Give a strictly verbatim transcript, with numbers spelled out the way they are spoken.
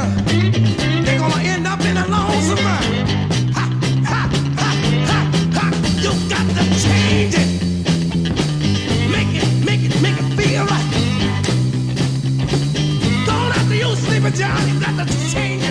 they're gonna end up in a lonesome run. Ha, ha, ha, ha, ha. You got to change it. Make it, make it, make it feel right. Don't have to use sleeping, John. You got to change it.